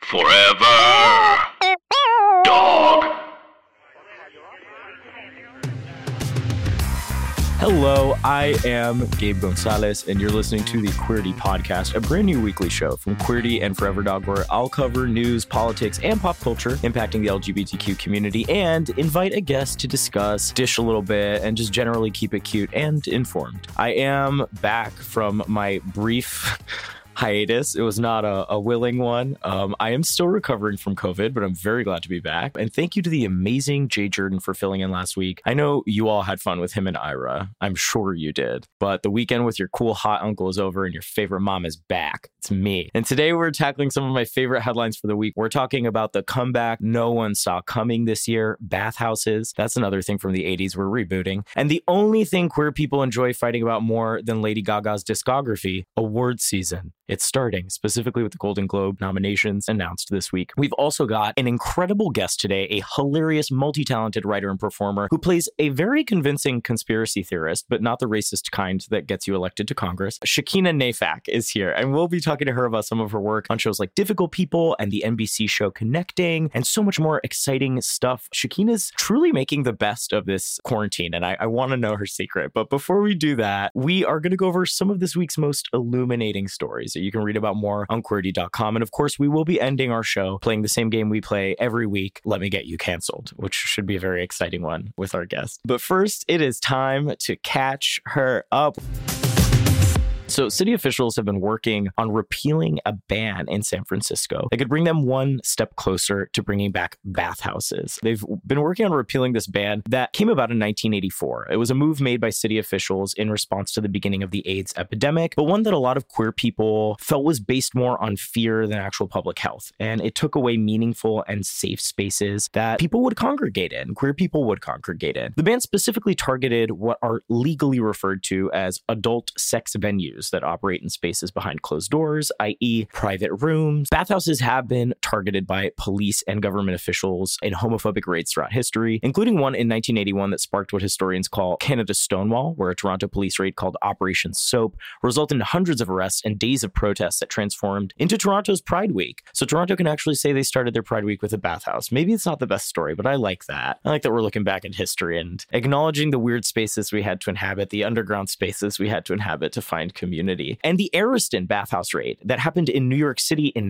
Forever. Dog. Hello, I am Gabe Gonzalez, and you're listening to the Queerty Podcast, a brand new weekly show from Queerty and Forever Dog, where I'll cover news, politics, and pop culture impacting the LGBTQ community and invite a guest to discuss, dish a little bit, and just generally keep it cute and informed. I am back from my brief hiatus. It was not a willing one. I am still recovering from COVID, but I'm very glad to be back. And thank you to the amazing Jay Jordan for filling in last week. I know you all had fun with him and Ira. I'm sure you did. But the weekend with your cool hot uncle is over and your favorite mom is back. It's me. And today we're tackling some of my favorite headlines for the week. We're talking about the comeback no one saw coming this year, bathhouses. That's another thing from the 80s we're rebooting. And the only thing queer people enjoy fighting about more than Lady Gaga's discography, award season. It's starting, specifically with the Golden Globe nominations announced this week. We've also got an incredible guest today, a hilarious, multi-talented writer and performer who plays a very convincing conspiracy theorist, but not the racist kind that gets you elected to Congress. Shakina Nayfack is here, and we'll be talking to her about some of her work on shows like Difficult People and the NBC show Connecting, and so much more exciting stuff. Shakina's truly making the best of this quarantine, and I want to know her secret. But before we do that, we are going to go over some of this week's most illuminating stories. You can read about more on Queerty.com. And of course, we will be ending our show playing the same game we play every week, Let Me Get You Canceled, which should be a very exciting one with our guest. But first, it is time to catch her up. So city officials have been working on repealing a ban in San Francisco that could bring them one step closer to bringing back bathhouses. They've been working on repealing this ban that came about in 1984. It was a move made by city officials in response to the beginning of the AIDS epidemic, but one that a lot of queer people felt was based more on fear than actual public health. And it took away meaningful and safe spaces that people would congregate in, queer people would congregate in. The ban specifically targeted what are legally referred to as adult sex venues that operate in spaces behind closed doors, i.e. private rooms. Bathhouses have been targeted by police and government officials in homophobic raids throughout history, including one in 1981 that sparked what historians call Canada's Stonewall, where a Toronto police raid called Operation Soap resulted in hundreds of arrests and days of protests that transformed into Toronto's Pride Week. So Toronto can actually say they started their Pride Week with a bathhouse. Maybe it's not the best story, but I like that. I like that we're looking back at history and acknowledging the weird spaces we had to inhabit, the underground spaces we had to inhabit to find community. And the Ariston bathhouse raid that happened in New York City in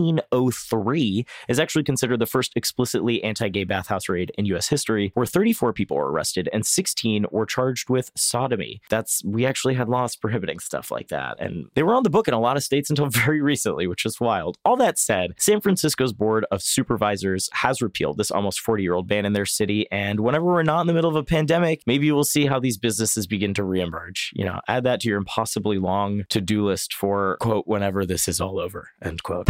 1903 is actually considered the first explicitly anti-gay bathhouse raid in U.S. history, where 34 people were arrested and 16 were charged with sodomy. We actually had laws prohibiting stuff like that, and they were on the book in a lot of states until very recently, which is wild. All that said, San Francisco's Board of Supervisors has repealed this almost 40-year-old ban in their city, and whenever we're not in the middle of a pandemic, maybe we'll see how these businesses begin to reemerge. Add that to your impossibly long to-do list for, quote, whenever this is all over, end quote.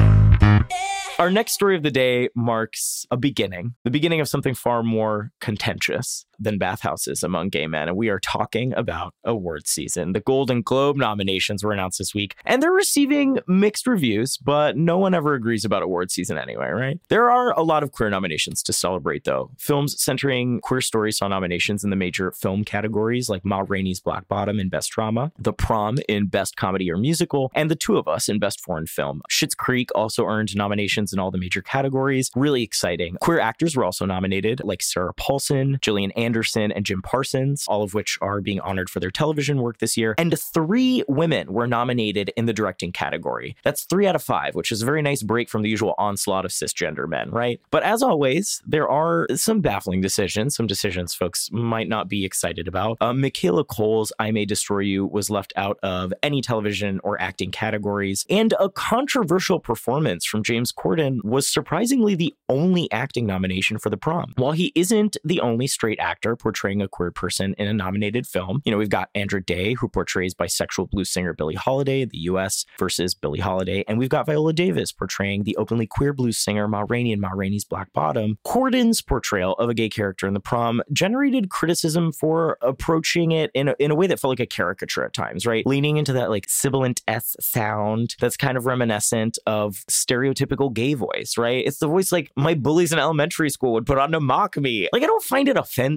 Our next story of the day marks the beginning of something far more contentious than bathhouses among gay men. And we are talking about award season. The Golden Globe nominations were announced this week, and they're receiving mixed reviews, but no one ever agrees about award season anyway, right? There are a lot of queer nominations to celebrate, though. Films centering queer stories saw nominations in the major film categories like Ma Rainey's Black Bottom in Best Drama, The Prom in Best Comedy or Musical, and The Two of Us in Best Foreign Film. Schitt's Creek also earned nominations in all the major categories. Really exciting. Queer actors were also nominated, like Sarah Paulson, Gillian Anderson, and Jim Parsons, all of which are being honored for their television work this year. And 3 women were nominated in the directing category. That's 3 out of 5, which is a very nice break from the usual onslaught of cisgender men, right? But as always, there are some baffling decisions, some decisions folks might not be excited about. Michaela Coel's I May Destroy You was left out of any television or acting categories, and a controversial performance from James Corden was surprisingly the only acting nomination for The Prom. While he isn't the only straight actor portraying a queer person in a nominated film, we've got Andra Day, who portrays bisexual blues singer Billie Holiday, the U.S. versus Billie Holiday, and we've got Viola Davis portraying the openly queer blues singer Ma Rainey in Ma Rainey's Black Bottom. Corden's portrayal of a gay character in The Prom generated criticism for approaching it in a way that felt like a caricature at times, right? Leaning into that sibilant S sound that's kind of reminiscent of stereotypical gay voice, right? It's the voice my bullies in elementary school would put on to mock me. I don't find it offensive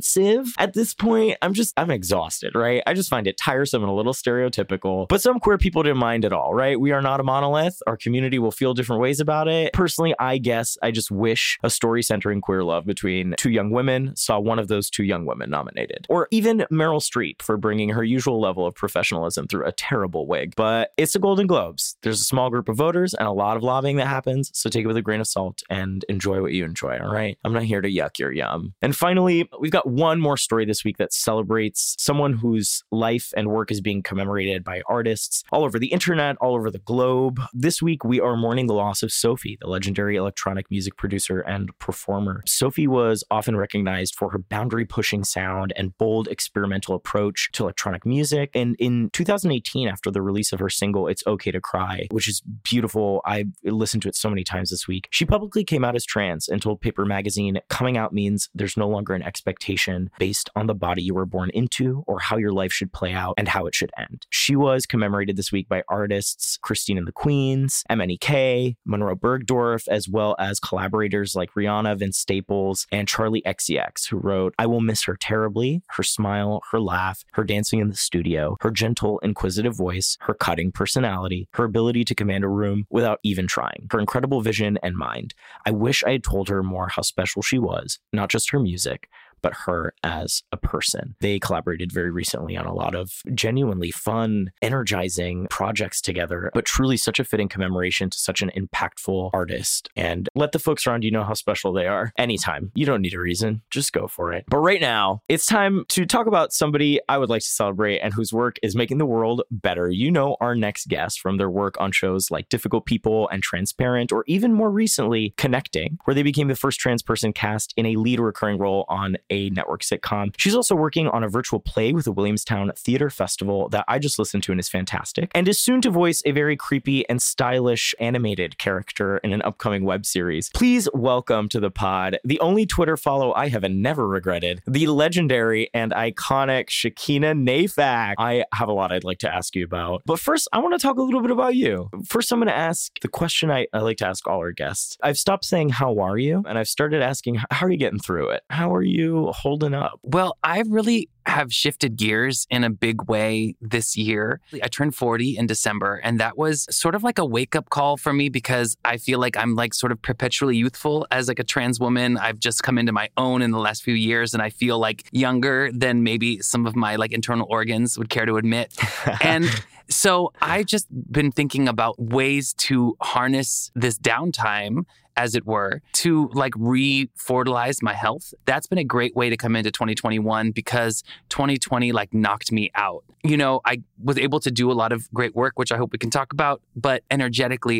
offensive at this point. I'm exhausted, right? I just find it tiresome and a little stereotypical. But some queer people didn't mind at all, right? We are not a monolith. Our community will feel different ways about it. Personally, I guess I just wish a story centering queer love between two young women saw one of those two young women nominated. Or even Meryl Streep for bringing her usual level of professionalism through a terrible wig. But it's the Golden Globes. There's a small group of voters and a lot of lobbying that happens. So take it with a grain of salt and enjoy what you enjoy, all right? I'm not here to yuck your yum. And finally, we've got one more story this week that celebrates someone whose life and work is being commemorated by artists all over the internet, all over the globe. This week, we are mourning the loss of Sophie, the legendary electronic music producer and performer. Sophie was often recognized for her boundary-pushing sound and bold experimental approach to electronic music. And in 2018, after the release of her single, It's Okay to Cry, which is beautiful, I listened to it so many times this week, she publicly came out as trans and told Paper Magazine, coming out means there's no longer an expectation based on the body you were born into or how your life should play out and how it should end. She was commemorated this week by artists Christine and the Queens, MNEK, Monroe Bergdorf, as well as collaborators like Rihanna, Vince Staples, and Charlie XCX, who wrote, I will miss her terribly, her smile, her laugh, her dancing in the studio, her gentle, inquisitive voice, her cutting personality, her ability to command a room without even trying, her incredible vision and mind. I wish I had told her more how special she was, not just her music, but her as a person. They collaborated very recently on a lot of genuinely fun, energizing projects together, but truly such a fitting commemoration to such an impactful artist. And let the folks around you know how special they are. Anytime. You don't need a reason. Just go for it. But right now, it's time to talk about somebody I would like to celebrate and whose work is making the world better. You know our next guest from their work on shows like Difficult People and Transparent, or even more recently, Connecting, where they became the first trans person cast in a lead recurring role on a network sitcom. She's also working on a virtual play with the Williamstown Theater Festival that I just listened to and is fantastic, and is soon to voice a very creepy and stylish animated character in an upcoming web series. Please welcome to the pod the only Twitter follow I have never regretted, the legendary and iconic Shakina Nayfack. I have a lot I'd like to ask you about, but first I want to talk a little bit about you. First, I'm going to ask the question I like to ask all our guests. I've stopped saying how are you, and I've started asking how are you getting through it? How are you holding up? Well, I really have shifted gears in a big way this year. I turned 40 in December, and that was sort of like a wake-up call for me because I feel like I'm like sort of perpetually youthful as like a trans woman. I've just come into my own in the last few years, and I feel like younger than maybe some of my like internal organs would care to admit. And so I just been thinking about ways to harness this downtime, as it were, to like re-fertilize my health. That's been a great way to come into 2021 because 2020 like knocked me out. You know, I was able to do a lot of great work, which I hope we can talk about, but energetically,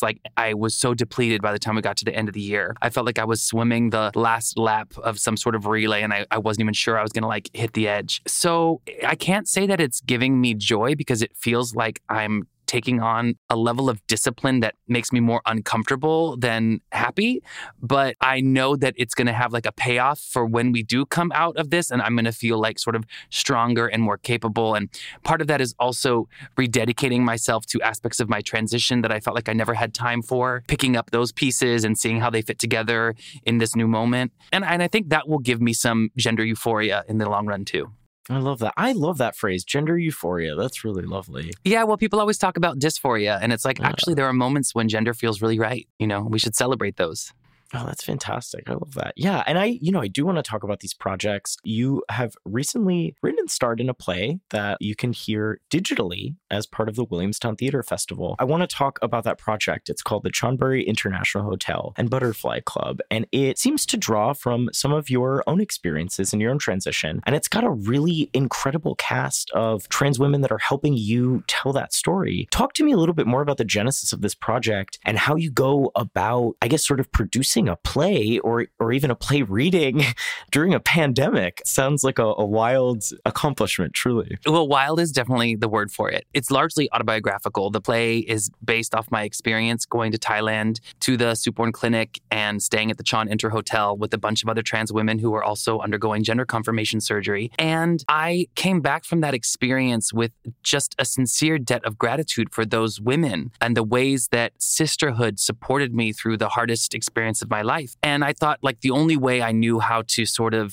I was so depleted by the time we got to the end of the year. I felt like I was swimming the last lap of some sort of relay and I wasn't even sure I was going to like hit the edge. So I can't say that it's giving me joy because it feels like I'm taking on a level of discipline that makes me more uncomfortable than happy. But I know that it's going to have like a payoff for when we do come out of this. And I'm going to feel like sort of stronger and more capable. And part of that is also rededicating myself to aspects of my transition that I felt like I never had time for, picking up those pieces and seeing how they fit together in this new moment. And I think that will give me some gender euphoria in the long run too. I love that. I love that phrase, gender euphoria. That's really lovely. Yeah, well, people always talk about dysphoria, and it's like, actually, there are moments when gender feels really right. You know, we should celebrate those. Oh, that's fantastic. I love that. Yeah. And I do want to talk about these projects. You have recently written and starred in a play that you can hear digitally as part of the Williamstown Theater Festival. I want to talk about that project. It's called the Chonburi International Hotel and Butterfly Club. And it seems to draw from some of your own experiences and your own transition. And it's got a really incredible cast of trans women that are helping you tell that story. Talk to me a little bit more about the genesis of this project and how you go about, I guess, sort of producing a play or even a play reading during a pandemic. Sounds like a wild accomplishment, truly. Well, wild is definitely the word for it. It's largely autobiographical. The play is based off my experience going to Thailand to the Suporn Clinic and staying at the Chon Inter Hotel with a bunch of other trans women who were also undergoing gender confirmation surgery. And I came back from that experience with just a sincere debt of gratitude for those women and the ways that sisterhood supported me through the hardest experience of my life. And I thought like the only way I knew how to sort of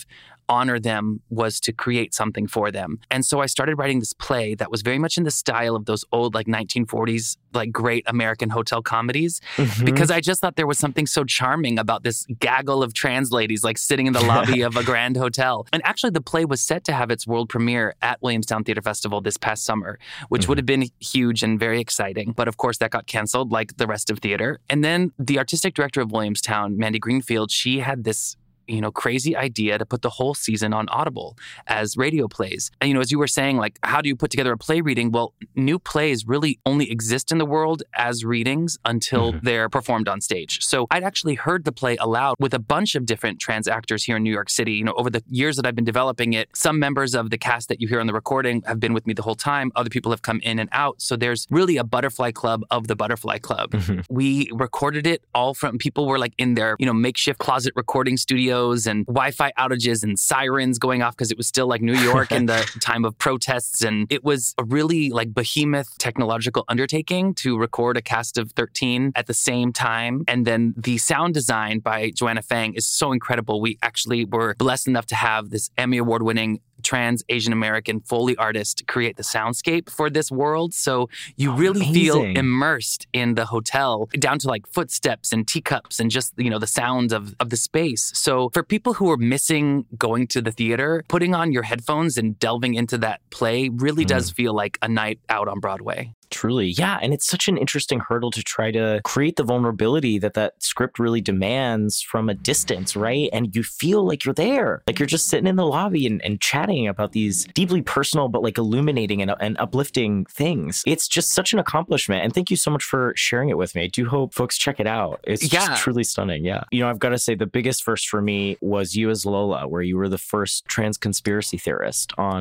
honor them was to create something for them. And so I started writing this play that was very much in the style of those old 1940s great American hotel comedies, because I just thought there was something so charming about this gaggle of trans ladies sitting in the lobby of a grand hotel. And actually the play was set to have its world premiere at Williamstown Theater Festival this past summer, which would have been huge and very exciting. But of course that got canceled like the rest of theater. And then the artistic director of Williamstown, Mandy Greenfield, she had this crazy idea to put the whole season on Audible as radio plays. And, as you were saying, how do you put together a play reading? Well, new plays really only exist in the world as readings until they're performed on stage. So I'd actually heard the play aloud with a bunch of different trans actors here in New York City. Over the years that I've been developing it, some members of the cast that you hear on the recording have been with me the whole time. Other people have come in and out. So there's really a butterfly club of the butterfly club. We recorded it all from people were in their, makeshift closet recording studios and Wi-Fi outages and sirens going off because it was still New York in the time of protests. And it was a really behemoth technological undertaking to record a cast of 13 at the same time. And then the sound design by Joanna Fang is so incredible. We actually were blessed enough to have this Emmy Award-winning trans Asian American Foley artist create the soundscape for this world. So you really feel immersed in the hotel, down to footsteps and teacups and just, the sounds of the space. So for people who are missing going to the theater, putting on your headphones and delving into that play really does feel like a night out on Broadway. Truly. Yeah. And it's such an interesting hurdle to try to create the vulnerability that script really demands from a distance, right? And you feel like you're there. You're just sitting in the lobby and chatting about these deeply personal, but illuminating and uplifting things. It's just such an accomplishment. And thank you so much for sharing it with me. I do hope folks check it out. It's just truly stunning. Yeah. I've got to say the biggest first for me was You as Lola, where you were the first trans conspiracy theorist on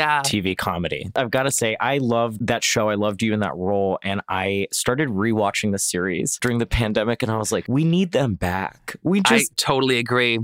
TV comedy. I've got to say, I loved that show. I loved you in that role, and I started rewatching the series during the pandemic, and I was like, we need them back. I totally agree.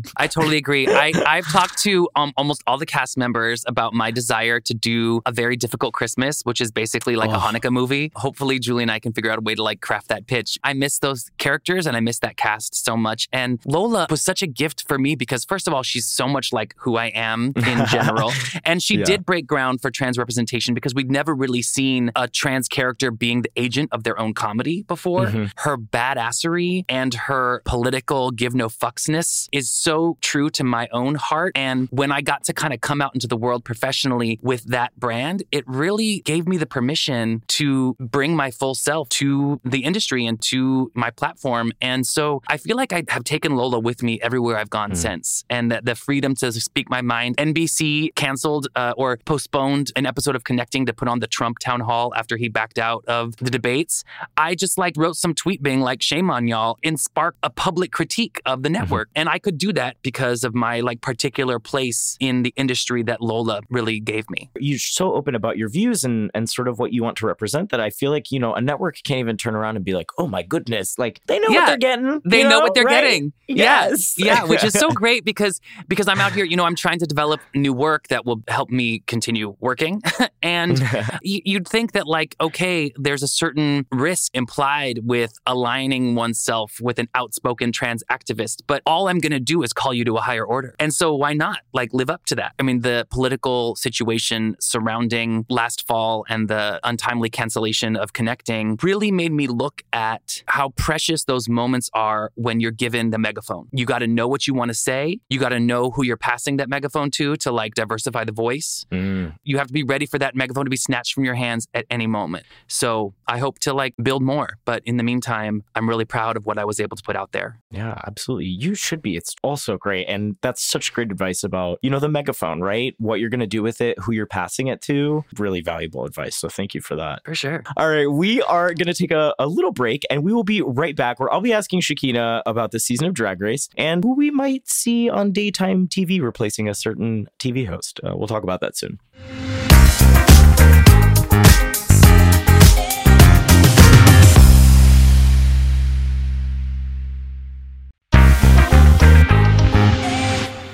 I've talked to almost all the cast members about my desire to do A Very Difficult Christmas, which is basically a Hanukkah movie. Hopefully Julie and I can figure out a way to craft that pitch. I miss those characters and I miss that cast so much. And Lola was such a gift for me because first of all, she's so much like who I am in general. And she did break ground for trans representation because we'd never really seen a trans character being the agent of their own comedy before. Her badassery and her political give no fucksness is so true to my own heart. And when I got to kind of come out into the world professionally with that brand, it really gave me the permission to bring my full self to the industry and to my platform. And so I feel like I have taken Lola with me everywhere I've gone since. And that the freedom to speak my mind. NBC canceled or postponed an episode of Connecting to put on the Trump town hall after he backed out of the debates. I just wrote some tweet being shame on y'all, and sparked a public critique of the network. And I could do that because of my particular place in the industry that Lola really gave me. You're so open about your views and sort of what you want to represent that I feel like, a network can't even turn around and be like, oh my goodness, they know what they're getting. They know what they're getting. Yes. Yeah, which is so great because I'm out here, I'm trying to develop new work that will help me continue working. And you'd think that okay, there's a certain risk implied with aligning oneself with an outspoken trans activist, but all I'm going to do is call you to a higher order. And so why not live up to that? I mean, the political situation surrounding last fall and the untimely cancellation of Connecting really made me look at how precious those moments are when you're given the megaphone. You got to know what you want to say. You got to know who you're passing that megaphone to diversify the voice. You have to be ready for that megaphone to be snatched from your hands at any moment. So I hope to build more. But in the meantime, I'm really proud of what I was able to put out there. Yeah, absolutely. You should be. It's also great. And that's such great advice about, the megaphone, right? What you're going to do with it, who you're passing it to. Really valuable advice. So thank you for that. For sure. All right. We are going to take a little break and we will be right back where I'll be asking Shekinah about the season of Drag Race and who we might see on daytime TV replacing a certain TV host. We'll talk about that soon.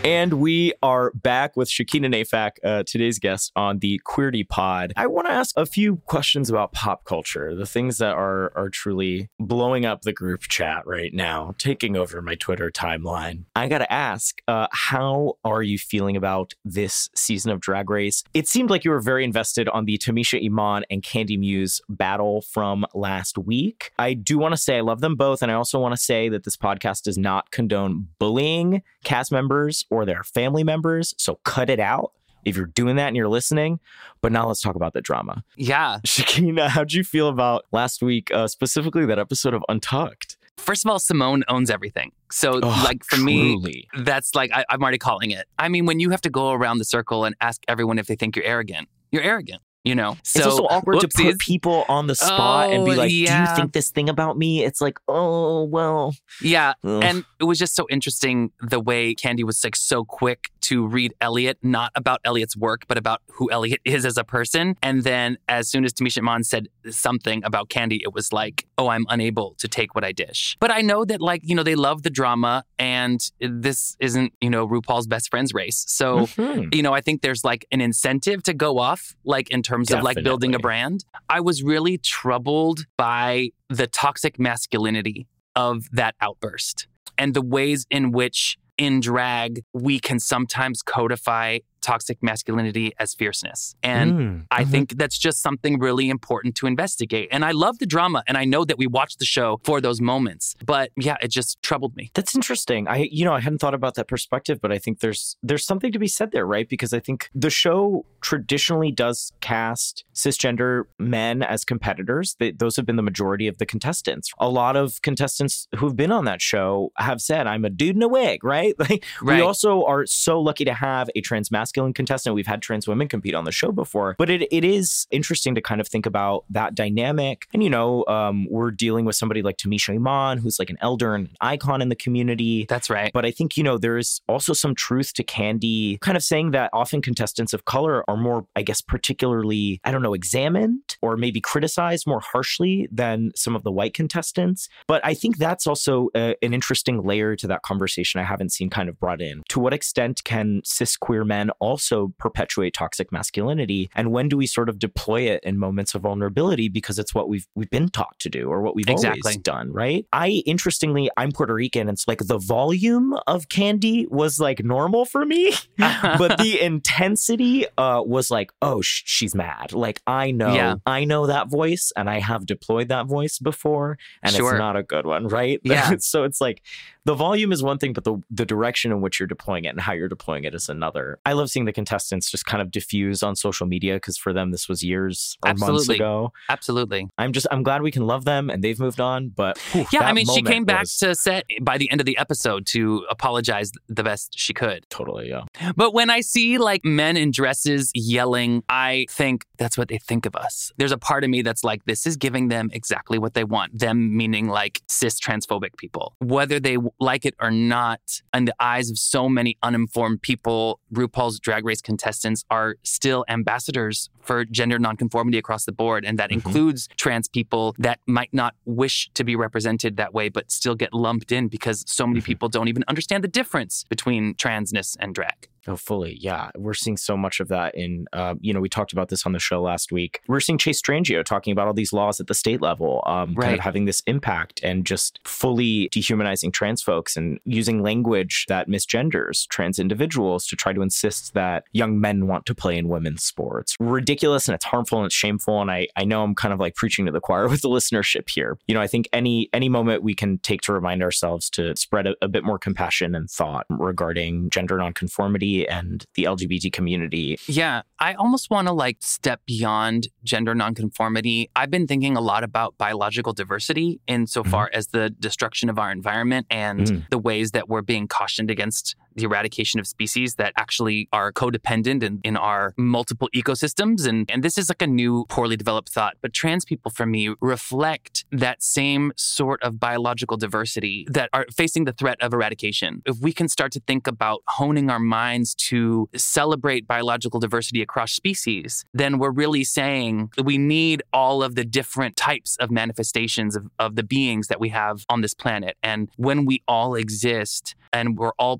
And we are back with Shakina Nafak, today's guest on the Queerty Pod. I want to ask a few questions about pop culture, the things that are truly blowing up the group chat right now, taking over my Twitter timeline. I got to ask, how are you feeling about this season of Drag Race? It seemed like you were very invested on the Tamisha Iman and Candy Muse battle from last week. I do want to say I love them both, and I also want to say that this podcast does not condone bullying cast members or their family members, so cut it out if you're doing that and you're listening. But now let's talk about the drama. Yeah. Shakina, how'd you feel about last week, specifically that episode of Untucked? First of all, Simone owns everything. So for truly. me, that's like, I'm already calling it. I mean, when you have to go around the circle and ask everyone if they think you're arrogant, you're arrogant. You know, so it's also awkward to put people on the spot and be like, do you think this thing about me? It's like, oh, well. Yeah. Ugh. And it was just so interesting the way Candy was like so quick to read Elliot, not about Elliot's work, but about who Elliot is as a person. And then as soon as Tamisha Iman said something about Candy, it was like, oh, I'm unable to take what I dish. But I know that, like, you know, they love the drama, and this isn't, you know, RuPaul's Best Friends race. So, you know, I think there's like an incentive to go off, like in terms of like building a brand. I was really troubled by the toxic masculinity of that outburst and the ways in which in drag we can sometimes codify toxic masculinity as fierceness. And I think that's just something really important to investigate. And I love the drama, and I know that we watched the show for those moments. But yeah, it just troubled me. That's interesting. I hadn't thought about that perspective, but I think there's something to be said there, right? Because I think the show traditionally does cast cisgender men as competitors. Those have been the majority of the contestants. A lot of contestants who've been on that show have said, I'm a dude in a wig, right? Like, we also are so lucky to have a trans masculine contestant. We've had trans women compete on the show before, but it is interesting to kind of think about that dynamic. And, you know, we're dealing with somebody like Tamisha Iman, who's like an elder and an icon in the community. That's right. But I think, you know, there's also some truth to Candy kind of saying that often contestants of color are more, I guess, particularly, I don't know, examined or maybe criticized more harshly than some of the white contestants. But I think that's also an interesting layer to that conversation I haven't seen kind of brought in. To what extent can cis queer men also perpetuate toxic masculinity? And when do we sort of deploy it in moments of vulnerability because it's what we've been taught to do or what we've always done, right? Interestingly, I'm Puerto Rican, and it's like the volume of Candy was like normal for me, but the intensity was like, oh, she's mad. Like, I know that voice, and I have deployed that voice before, and it's not a good one, right? Yeah. So it's like the volume is one thing, but the direction in which you're deploying it and how you're deploying it is another. I love seeing the contestants just kind of diffuse on social media because for them, this was years or months ago. Absolutely. I'm glad we can love them and they've moved on. But yeah, I mean, she came back to set by the end of the episode to apologize the best she could. Totally, yeah. But when I see like men in dresses yelling, I think that's what they think of us. There's a part of me that's like, this is giving them exactly what they want. Them meaning like cis transphobic people. Whether they like it or not, in the eyes of so many uninformed people, RuPaul's Drag Race contestants are still ambassadors for gender nonconformity across the board. And that includes trans people that might not wish to be represented that way, but still get lumped in because so many people don't even understand the difference between transness and drag. Oh, fully. Yeah. We're seeing so much of that in, we talked about this on the show last week. We're seeing Chase Strangio talking about all these laws at the state level, kind of having this impact and just fully dehumanizing trans folks and using language that misgenders trans individuals to try to insist that young men want to play in women's sports. Ridiculous, and it's harmful and it's shameful. And I know I'm kind of like preaching to the choir with the listenership here. You know, I think any moment we can take to remind ourselves to spread a bit more compassion and thought regarding gender nonconformity and the LGBT community. Yeah, I almost want to like step beyond gender nonconformity. I've been thinking a lot about biological diversity insofar as the destruction of our environment and the ways that we're being cautioned against the eradication of species that actually are codependent in our multiple ecosystems. And this is like a new, poorly developed thought. But trans people, for me, reflect that same sort of biological diversity that are facing the threat of eradication. If we can start to think about honing our minds to celebrate biological diversity across species, then we're really saying that we need all of the different types of manifestations of the beings that we have on this planet. And when we all exist and we're all equally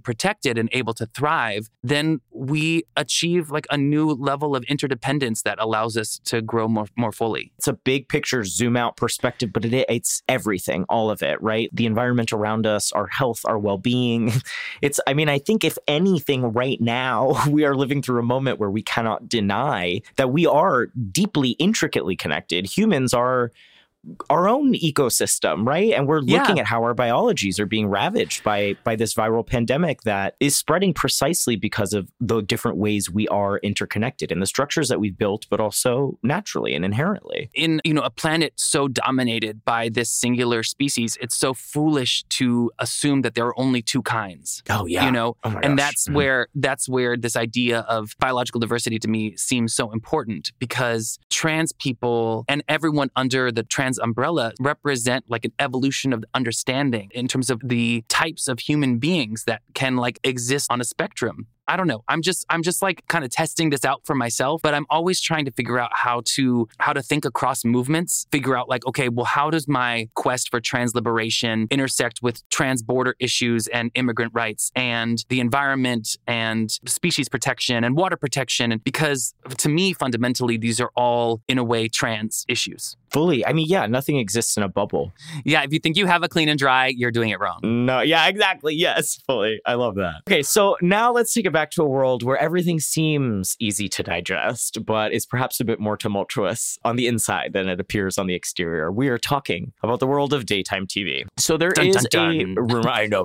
protected and able to thrive, then we achieve like a new level of interdependence that allows us to grow more fully. It's a big picture, zoom out perspective, but it's everything, all of it, right? The environment around us, our health, our well-being. I think if anything right now, we are living through a moment where we cannot deny that we are deeply, intricately connected. Humans are our own ecosystem, right? And we're looking at how our biologies are being ravaged by this viral pandemic that is spreading precisely because of the different ways we are interconnected and the structures that we've built, but also naturally and inherently. In, a planet so dominated by this singular species, it's so foolish to assume that there are only two kinds. Oh, yeah. Oh my gosh. That's where this idea of biological diversity to me seems so important, because trans people and everyone under the trans umbrella represent like an evolution of understanding in terms of the types of human beings that can like exist on a spectrum. I don't know. I'm just like kind of testing this out for myself, but I'm always trying to figure out how to think across movements, figure out like, okay, well, how does my quest for trans liberation intersect with trans border issues and immigrant rights and the environment and species protection and water protection? And because to me, fundamentally, these are all in a way trans issues. Fully. Nothing exists in a bubble. Yeah. If you think you have a clean and dry, you're doing it wrong. No. Yeah, exactly. Yes, fully. I love that. Okay. So now let's take it back to a world where everything seems easy to digest, but is perhaps a bit more tumultuous on the inside than it appears on the exterior. We are talking about the world of daytime TV. So there is a rumor. I know,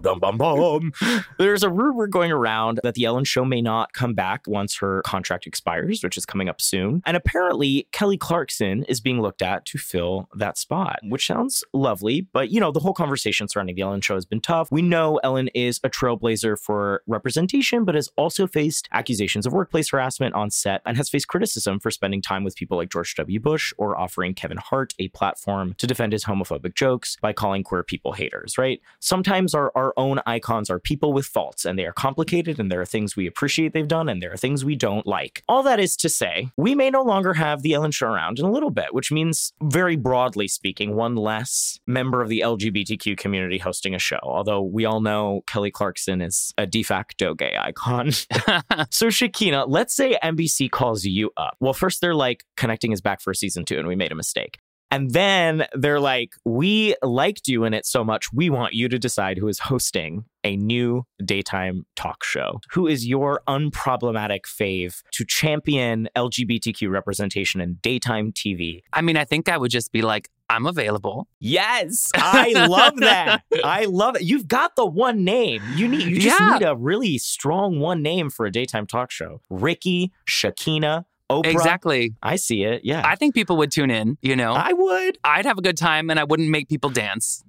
there's a rumor going around that the Ellen Show may not come back once her contract expires, which is coming up soon. And apparently, Kelly Clarkson is being looked at to fill that spot, which sounds lovely. But, the whole conversation surrounding the Ellen Show has been tough. We know Ellen is a trailblazer for representation, but has also faced accusations of workplace harassment on set and has faced criticism for spending time with people like George W. Bush or offering Kevin Hart a platform to defend his homophobic jokes by calling queer people haters, right? Sometimes our own icons are people with faults, and they are complicated, and there are things we appreciate they've done, and there are things we don't like. All that is to say, we may no longer have the Ellen Show around in a little bit, which means, very broadly speaking, one less member of the LGBTQ community hosting a show, although we all know Kelly Clarkson is a de facto gay icon. So Shekinah, let's say NBC calls you up. Well, first they're like, Connecting is back for season 2 and we made a mistake. And then they're like, we liked you in it so much, we want you to decide who is hosting a new daytime talk show. Who is your unproblematic fave to champion LGBTQ representation in daytime TV? I think I would just be like, I'm available. Yes, I love that. I love it. You've got the one name. You just need a really strong one name for a daytime talk show. Ricky, Shekinah, Oprah. Exactly. I see it. Yeah. I think people would tune in, I would. I'd have a good time and I wouldn't make people dance.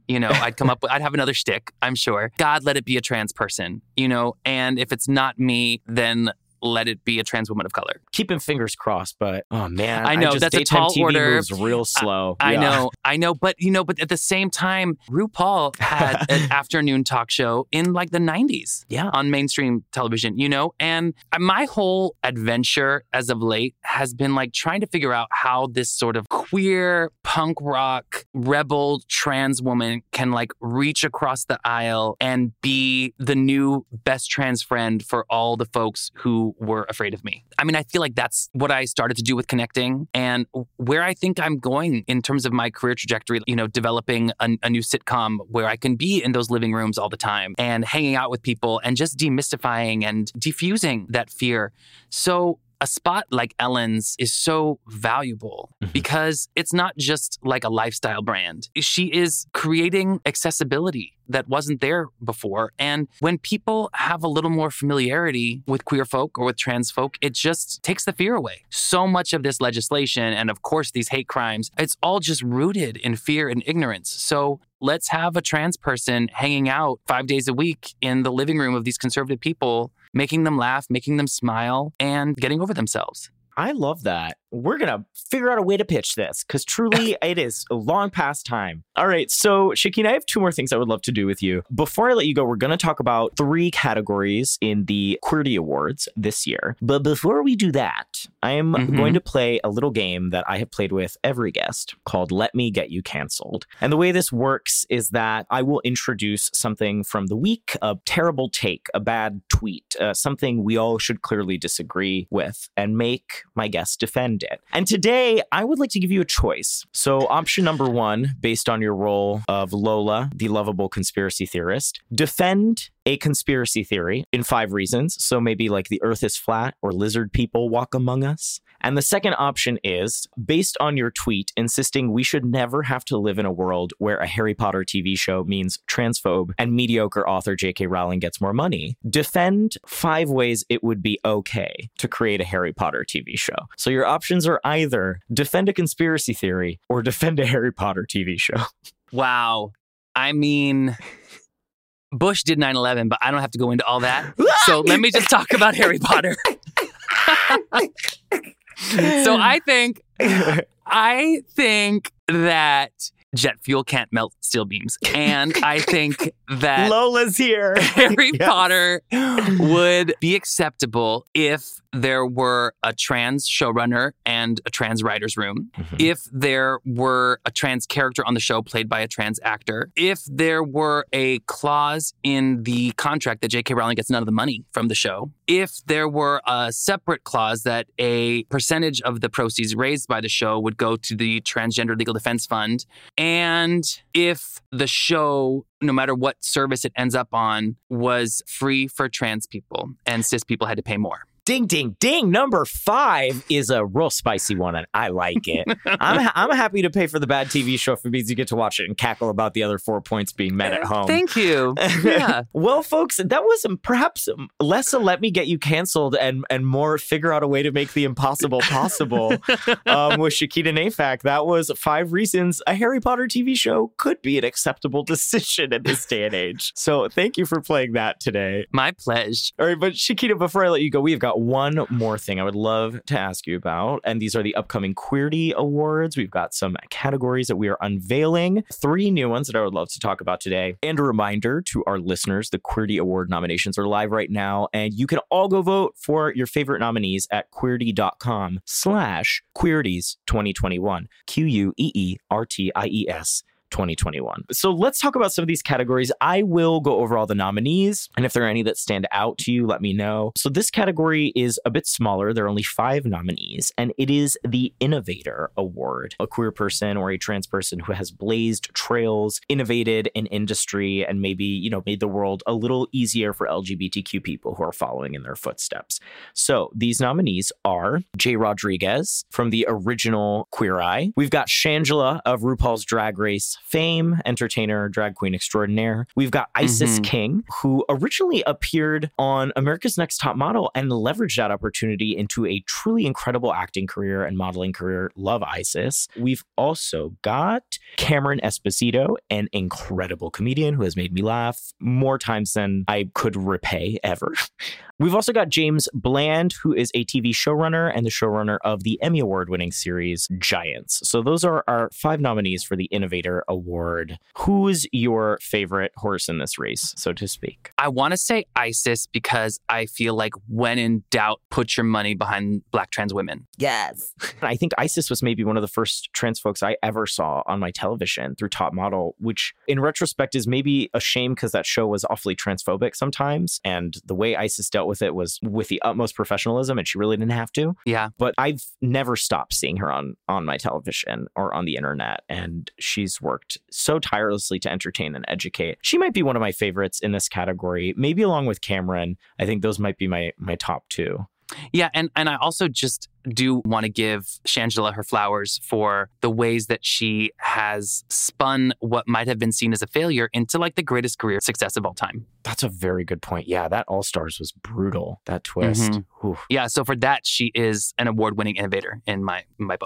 I'd have another shtick, I'm sure. God, let it be a trans person, and if it's not me, then let it be a trans woman of color. Keeping fingers crossed, but oh man, I know that's a tall TV order. Moves real slow. I know, but at the same time, RuPaul had an afternoon talk show in like the 90s, on mainstream television, and my whole adventure as of late has been like trying to figure out how this sort of queer punk rock rebel trans woman can like reach across the aisle and be the new best trans friend for all the folks who were afraid of me. I feel like that's what I started to do with Connecting, and where I think I'm going in terms of my career trajectory, developing a new sitcom where I can be in those living rooms all the time and hanging out with people and just demystifying and diffusing that fear. So a spot like Ellen's is so valuable because it's not just like a lifestyle brand. She is creating accessibility that wasn't there before. And when people have a little more familiarity with queer folk or with trans folk, it just takes the fear away. So much of this legislation and of course these hate crimes, it's all just rooted in fear and ignorance. So let's have a trans person hanging out 5 days a week in the living room of these conservative people, making them laugh, making them smile, and getting over themselves. I love that. we're going to figure out a way to pitch this because truly it is a long past time. All right. So, Shakeen, I have two more things I would love to do with you. Before I let you go, we're going to talk about 3 categories in the Queerty Awards this year. But before we do that, I am going to play a little game that I have played with every guest called Let Me Get You Canceled. And the way this works is that I will introduce something from the week, a terrible take, a bad tweet, something we all should clearly disagree with, and make my guest defend it. And today, I would like to give you a choice. So option number 1, based on your role of Lola, the lovable conspiracy theorist, defend a conspiracy theory in 5 reasons. So maybe like the earth is flat or lizard people walk among us. And the second option is, based on your tweet insisting we should never have to live in a world where a Harry Potter TV show means transphobe and mediocre author J.K. Rowling gets more money, defend 5 ways it would be okay to create a Harry Potter TV show. So your options are either defend a conspiracy theory or defend a Harry Potter TV show. Wow. I mean, Bush did 9/11, but I don't have to go into all that. So let me just talk about Harry Potter. So I think that jet fuel can't melt steel beams. And I think that Lola's here. Harry Potter would be acceptable if there were a trans showrunner and a trans writer's room, if there were a trans character on the show played by a trans actor, if there were a clause in the contract that J.K. Rowling gets none of the money from the show, if there were a separate clause that a percentage of the proceeds raised by the show would go to the Transgender Legal Defense Fund, and if the show, no matter what service it ends up on, was free for trans people and cis people had to pay more. Ding, ding, ding. Number 5 is a real spicy one, and I like it. I'm happy to pay for the bad TV show if it means you get to watch it and cackle about the other 4 points being met at home. Thank you. Yeah. Well, folks, that was perhaps less a let me get you canceled and more figure out a way to make the impossible possible with Shakeen and Afak. That was 5 reasons a Harry Potter TV show could be an acceptable decision in this day and age. So thank you for playing that today. My pleasure. All right, but Shakita, before I let you go, we've got one more thing I would love to ask you about, and these are the upcoming Queerty Awards. We've got some categories that we are unveiling, 3 new ones that I would love to talk about today. And a reminder to our listeners, the Queerty Award nominations are live right now, and you can all go vote for your favorite nominees at queerty.com/Queerties 2021, QUEERTIES 2021. So let's talk about some of these categories. I will go over all the nominees, and if there are any that stand out to you, let me know. So this category is a bit smaller. There are only 5 nominees, and it is the Innovator Award. A queer person or a trans person who has blazed trails, innovated an industry, and maybe, made the world a little easier for LGBTQ people who are following in their footsteps. So these nominees are Jay Rodriguez from the original Queer Eye. We've got Shangela of RuPaul's Drag Race fame, entertainer, drag queen extraordinaire. We've got Isis King, who originally appeared on America's Next Top Model and leveraged that opportunity into a truly incredible acting career and modeling career. Love Isis. We've also got Cameron Esposito, an incredible comedian who has made me laugh more times than I could repay ever. We've also got James Bland, who is a TV showrunner and the showrunner of the Emmy Award-winning series Giants. So those are our 5 nominees for the Innovator Award. Who's your favorite horse in this race, so to speak? I want to say Isis because I feel like when in doubt, put your money behind Black trans women. Yes. I think Isis was maybe one of the first trans folks I ever saw on my television through Top Model, which in retrospect is maybe a shame because that show was awfully transphobic sometimes. And the way Isis dealt with it was with the utmost professionalism, and she really didn't have to. Yeah. But I've never stopped seeing her on my television or on the internet, and she's worked so tirelessly to entertain and educate. She might be one of my favorites in this category, maybe along with Cameron. I think those might be my top 2. Yeah, and I also just do want to give Shangela her flowers for the ways that she has spun what might have been seen as a failure into like the greatest career success of all time. That's a very good point. Yeah, that All Stars was brutal, that twist. Yeah, so for that, she is an award-winning innovator in my book.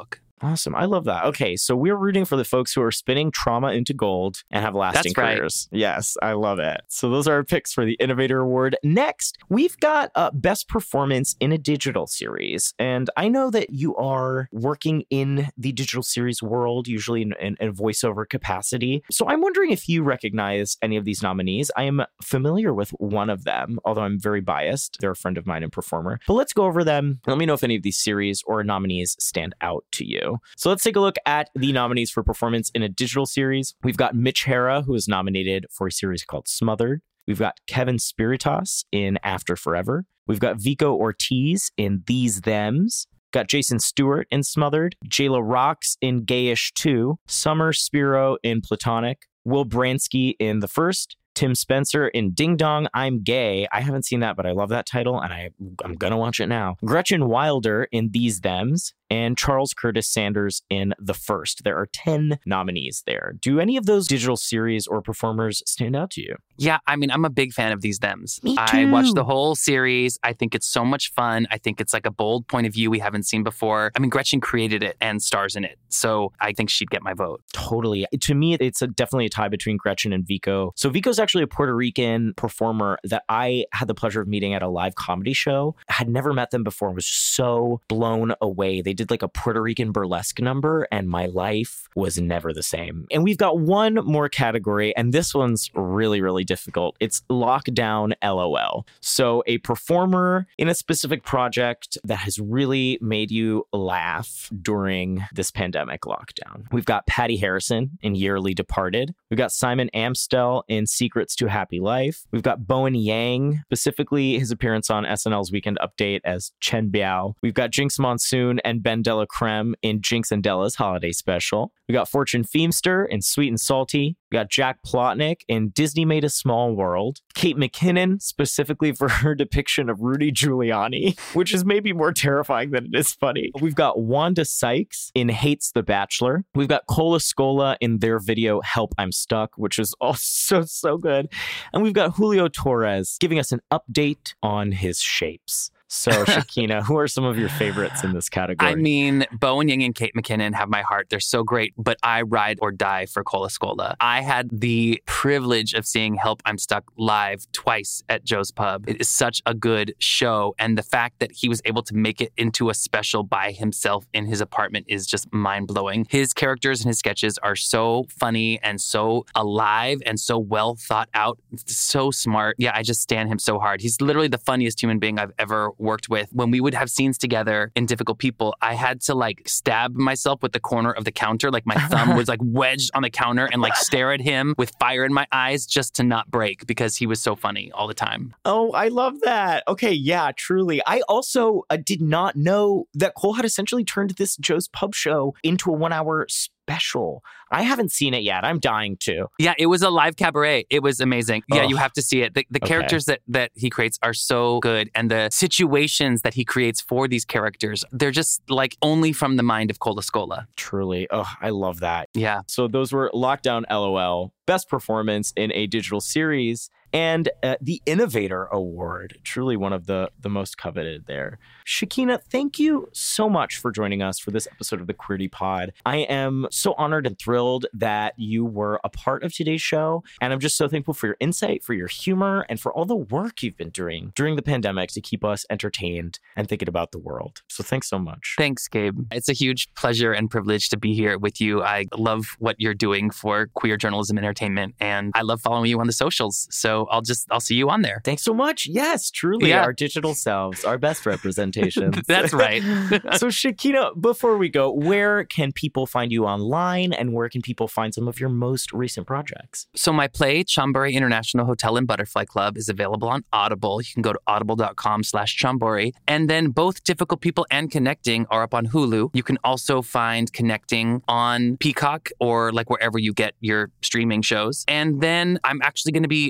Awesome. I love that. Okay, so we're rooting for the folks who are spinning trauma into gold and have lasting That's right. careers. Yes, I love it. So those are our picks for the Innovator Award. Next, we've got Best Performance in a Digital Series. And I know that you are working in the digital series world, usually in a voiceover capacity. So I'm wondering if you recognize any of these nominees. I am familiar with one of them, although I'm very biased. They're a friend of mine and performer. But let's go over them. Let me know if any of these series or nominees stand out to you. So let's take a look at the nominees for performance in a digital series. We've got Mitch Hara, who is nominated for a series called Smothered. We've got Kevin Spiritas in After Forever. We've got Vico Ortiz in These Thems. Got Jason Stewart in Smothered. Jayla Rocks in Gayish 2. Summer Spiro in Platonic. Will Bransky in The First. Tim Spencer in Ding Dong, I'm Gay. I haven't seen that, but I love that title, and I'm going to watch it now. Gretchen Wilder in These Thems, and Charles Curtis Sanders in The First. There are 10 nominees there. Do any of those digital series or performers stand out to you? Yeah, I mean, I'm a big fan of These Thems. Me too. I watched the whole series. I think it's so much fun. I think it's like a bold point of view we haven't seen before. I mean, Gretchen created it and stars in it. So I think she'd get my vote. Totally. To me, it's definitely a tie between Gretchen and Vico. So Vico's actually a Puerto Rican performer that I had the pleasure of meeting at a live comedy show. I had never met them before and was so blown away. They did like a Puerto Rican burlesque number, and my life was never the same. And we've got one more category, and this one's really, really difficult. It's Lockdown LOL. So a performer in a specific project that has really made you laugh during this pandemic lockdown. We've got Patty Harrison in Yearly Departed. We've got Simon Amstel in Secrets to a Happy Life. We've got Bowen Yang, specifically his appearance on SNL's Weekend Update as Chen Biao. We've got Jinx Monsoon and Ben Della Creme in Jinx and Della's Holiday Special. We got Fortune Feimster in Sweet and Salty. We got Jack Plotnick in Disney Made a Small World. Kate McKinnon, specifically for her depiction of Rudy Giuliani, which is maybe more terrifying than it is funny. We've got Wanda Sykes in Hates the Bachelor. We've got Cola Scola in their video Help I'm Stuck, which is also so good. And we've got Julio Torres giving us an update on his shapes. So, Shakina, who are some of your favorites in this category? I mean, Bowen Yang and Kate McKinnon have my heart. They're so great, but I ride or die for Cola Scola. I had the privilege of seeing Help I'm Stuck live twice at Joe's Pub. It is such a good show, and the fact that he was able to make it into a special by himself in his apartment is just mind-blowing. His characters and his sketches are so funny and so alive and so well thought out, so smart. Yeah, I just stan him so hard. He's literally the funniest human being I've ever worked with. When we would have scenes together in Difficult People, I had to like stab myself with the corner of the counter. Like my thumb was like wedged on the counter and like stare at him with fire in my eyes just to not break because he was so funny all the time. Oh, I love that. Okay, yeah, truly. I also did not know that Cole had essentially turned this Joe's Pub show into a 1-hour special. I haven't seen it yet. I'm dying to. Yeah, it was a live cabaret. It was amazing. Yeah, you have to see it. The characters that he creates are so good, and the situations that he creates for these characters, they're just like only from the mind of Cola Scola. Truly. Oh, I love that. Yeah. So those were Lockdown LOL, Best Performance in a Digital Series, and the Innovator Award. Truly one of the most coveted there. Shakina, thank you so much for joining us for this episode of the Queerty Pod. I am so honored and thrilled that you were a part of today's show. And I'm just so thankful for your insight, for your humor, and for all the work you've been doing during the pandemic to keep us entertained and thinking about the world. So thanks so much. Thanks, Gabe. It's a huge pleasure and privilege to be here with you. I love what you're doing for queer journalism and entertainment, and I love following you on the socials. So I'll see you on there. Thanks so much. Yes, truly, our digital selves, our best representations. That's right. So Shakina, before we go, where can people find you online, and where can people find some of your most recent projects? So my play, Chambori International Hotel and Butterfly Club, is available on Audible. You can go to audible.com/Chambori. And then both Difficult People and Connecting are up on Hulu. You can also find Connecting on Peacock or like wherever you get your streaming shows. And then I'm actually going to be joining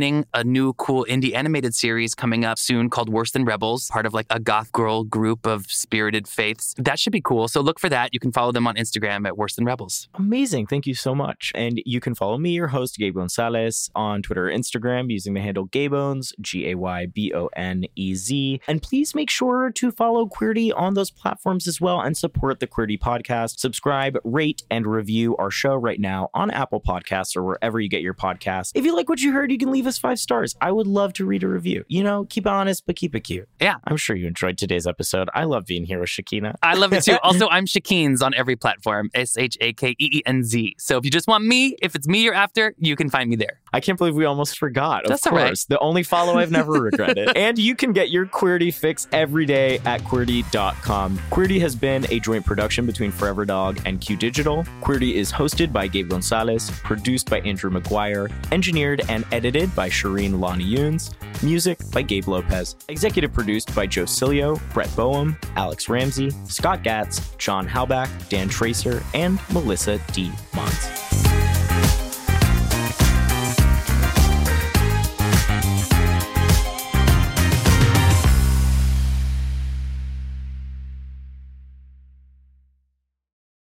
joining a new cool indie animated series coming up soon called Worse Than Rebels, part of like a goth girl group of spirited faiths. That should be cool. So look for that. You can follow them on Instagram at Worse Than Rebels. Amazing. Thank you so much. And you can follow me, your host, Gabe Gonzalez, on Twitter or Instagram using the handle Gaybones, GAYBONEZ. And please make sure to follow Queerty on those platforms as well and support the Queerty podcast. Subscribe, rate, and review our show right now on Apple Podcasts or wherever you get your podcasts. If you like what you heard, you can leave us 5 stars. I would love to read a review. You know, keep it honest, but keep it cute. Yeah. I'm sure you enjoyed today's episode. I love being here with Shakina. I love it too. Also, I'm Shakeenz on every platform, SHAKEENZ. So if you just want me, if it's me you're after, you can find me there. I can't believe we almost forgot. That's of course. all right. The only follow I've never regretted. And you can get your Queerty fix every day at Queerty.com. Queerty has been a joint production between Forever Dog and Q Digital. Queerty is hosted by Gabe Gonzalez, produced by Andrew McGuire, engineered and edited by Shireen Lonnie Yunes, music by Gabe Lopez, executive produced by Joe Cilio, Brett Boehm, Alex Ramsey, Scott Gatz, John Halbach, Dan Tracer, and Melissa D. Mons.